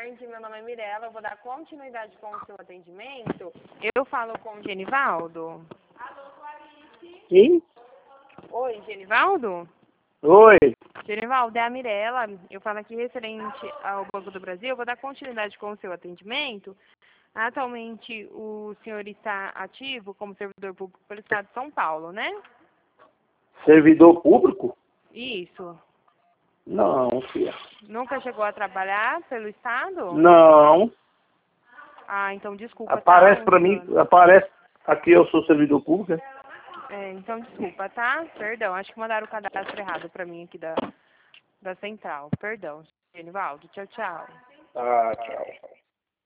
tarde, meu nome é Mirella, eu vou dar continuidade com o seu atendimento. Eu falo com o Genivaldo. Alô, Clarice? Quem? Oi, Genivaldo? Oi. Genivaldo, é a Mirella. Eu falo aqui referente ao Banco do Brasil. Eu vou dar continuidade com o seu atendimento. Atualmente, o senhor está ativo como servidor público pelo Estado de São Paulo, né? Servidor público? Isso. Não, filha. Nunca chegou a trabalhar pelo Estado? Não. Ah, então desculpa, Aparece tá? pra mim, aparece aqui eu sou servidor público. Então desculpa, tá? Perdão, acho que mandaram o cadastro errado pra mim aqui da central. Perdão, Genivaldo. Tchau, tchau. Ah, tchau.